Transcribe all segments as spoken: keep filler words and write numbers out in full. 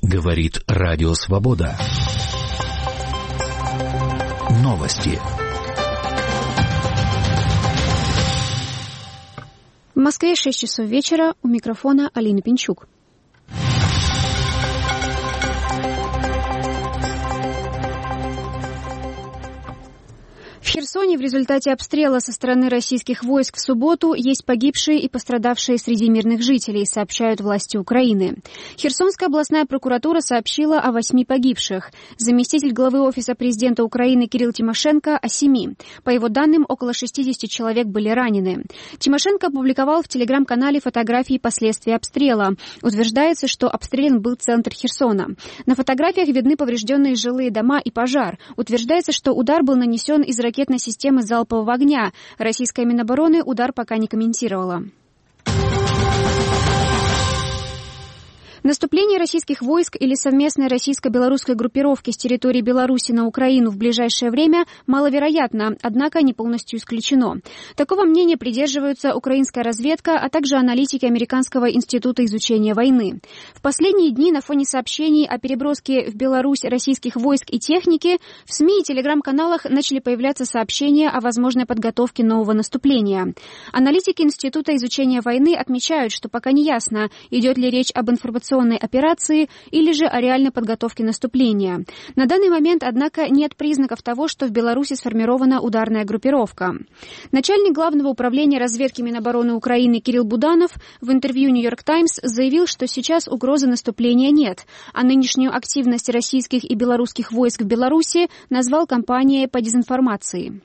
Говорит Радио Свобода. Новости. В Москве шесть часов вечера. У микрофона Алина Пинчук. В Херсоне в результате обстрела со стороны российских войск в субботу есть погибшие и пострадавшие среди мирных жителей, сообщают власти Украины. Херсонская областная прокуратура сообщила о восьми погибших. Заместитель главы Офиса президента Украины Кирилл Тимошенко о семи. По его данным, около шестидесяти человек были ранены. Тимошенко опубликовал в телеграм-канале фотографии последствий обстрела. Утверждается, что обстрелян был центр Херсона. На фотографиях видны поврежденные жилые дома и пожар. Утверждается, что удар был нанесен из ракетной системы залпового огня. Российская Минобороны удар пока не комментировала. Наступление российских войск или совместной российско-белорусской группировки с территории Беларуси на Украину в ближайшее время маловероятно, однако не полностью исключено. Такого мнения придерживаются украинская разведка, а также аналитики Американского института изучения войны. В последние дни на фоне сообщений о переброске в Беларусь российских войск и техники в СМИ и телеграм-каналах начали появляться сообщения о возможной подготовке нового наступления. Аналитики Института изучения войны отмечают, что пока не ясно, идет ли речь об информационной операции или же о реальной подготовке наступления. На данный момент, однако, нет признаков того, что в Беларуси сформирована ударная группировка. Начальник Главного управления разведки Минобороны Украины Кирилл Буданов в интервью «Нью-Йорк Таймс» заявил, что сейчас угрозы наступления нет, а нынешнюю активность российских и белорусских войск в Беларуси назвал кампанией по дезинформации.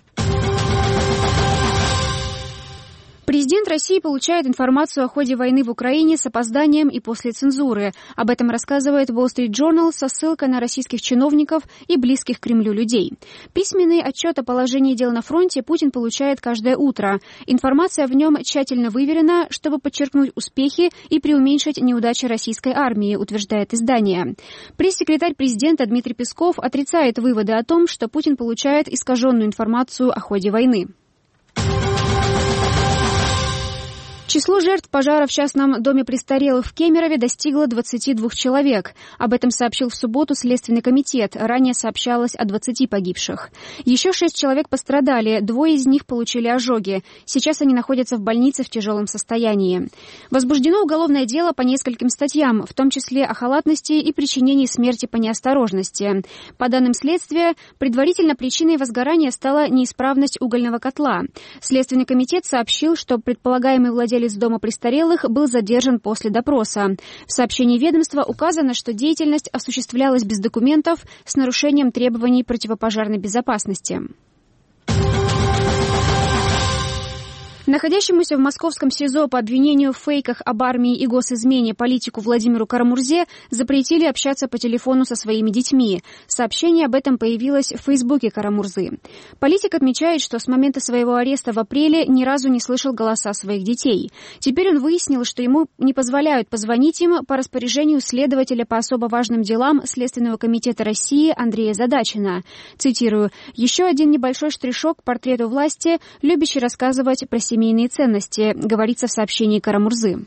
Президент России получает информацию о ходе войны в Украине с опозданием и после цензуры. Об этом рассказывает Wall Street Journal со ссылкой на российских чиновников и близких к Кремлю людей. Письменный отчет о положении дел на фронте Путин получает каждое утро. Информация в нем тщательно выверена, чтобы подчеркнуть успехи и преуменьшить неудачи российской армии, утверждает издание. Пресс-секретарь президента Дмитрий Песков отрицает выводы о том, что Путин получает искаженную информацию о ходе войны. Число жертв пожара в частном доме престарелых в Кемерове достигло двадцати двух человек. Об этом сообщил в субботу Следственный комитет. Ранее сообщалось о двадцати погибших. Еще шесть человек пострадали, двое из них получили ожоги. Сейчас они находятся в больнице в тяжелом состоянии. Возбуждено уголовное дело по нескольким статьям, в том числе о халатности и причинении смерти по неосторожности. По данным следствия, предварительно причиной возгорания стала неисправность угольного котла. Следственный комитет сообщил, что предполагаемый владелец дома престарелых был задержан после допроса. В сообщении ведомства указано, что деятельность осуществлялась без документов с нарушением требований противопожарной безопасности. Находящемуся в московском СИЗО по обвинению в фейках об армии и госизмене политику Владимиру Карамурзе запретили общаться по телефону со своими детьми. Сообщение об этом появилось в Фейсбуке Карамурзы. Политик отмечает, что с момента своего ареста в апреле ни разу не слышал голоса своих детей. Теперь он выяснил, что ему не позволяют позвонить им по распоряжению следователя по особо важным делам Следственного комитета России Андрея Задачина. Цитирую: «Еще один небольшой штришок к портрету власти, любящий рассказывать про семейные ценности», говорится в сообщении Карамурзы.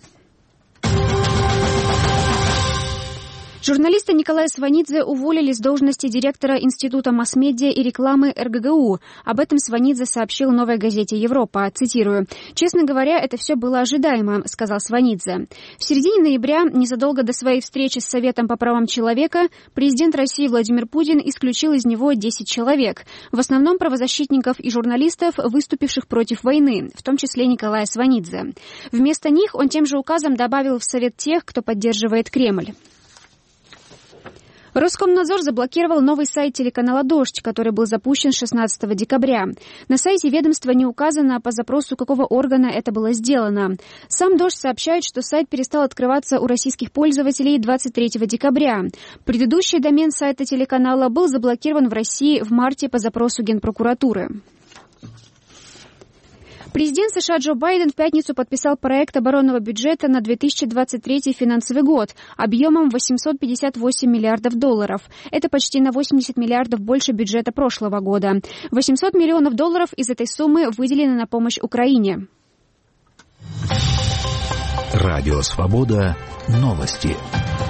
Журналиста Николая Сванидзе уволили с должности директора Института масс-медиа и рекламы эр гэ гэ у. Об этом Сванидзе сообщил новой газете «Европа». Цитирую: «Честно говоря, это все было ожидаемо», — сказал Сванидзе. В середине ноября, незадолго до своей встречи с Советом по правам человека, президент России Владимир Путин исключил из него десять человек, в основном правозащитников и журналистов, выступивших против войны, в том числе Николая Сванидзе. Вместо них он тем же указом добавил в Совет тех, кто поддерживает Кремль. Роскомнадзор заблокировал новый сайт телеканала «Дождь», который был запущен шестнадцатого декабря. На сайте ведомства не указано, по запросу какого органа это было сделано. Сам «Дождь» сообщает, что сайт перестал открываться у российских пользователей двадцать третьего декабря. Предыдущий домен сайта телеканала был заблокирован в России в марте по запросу Генпрокуратуры. Президент США Джо Байден в пятницу подписал проект оборонного бюджета на две тысячи двадцать третий финансовый год объемом восемьсот пятьдесят восемь миллиардов долларов. Это почти на восемьдесят миллиардов больше бюджета прошлого года. восемьсот миллионов долларов из этой суммы выделены на помощь Украине. Радио Свобода. Новости.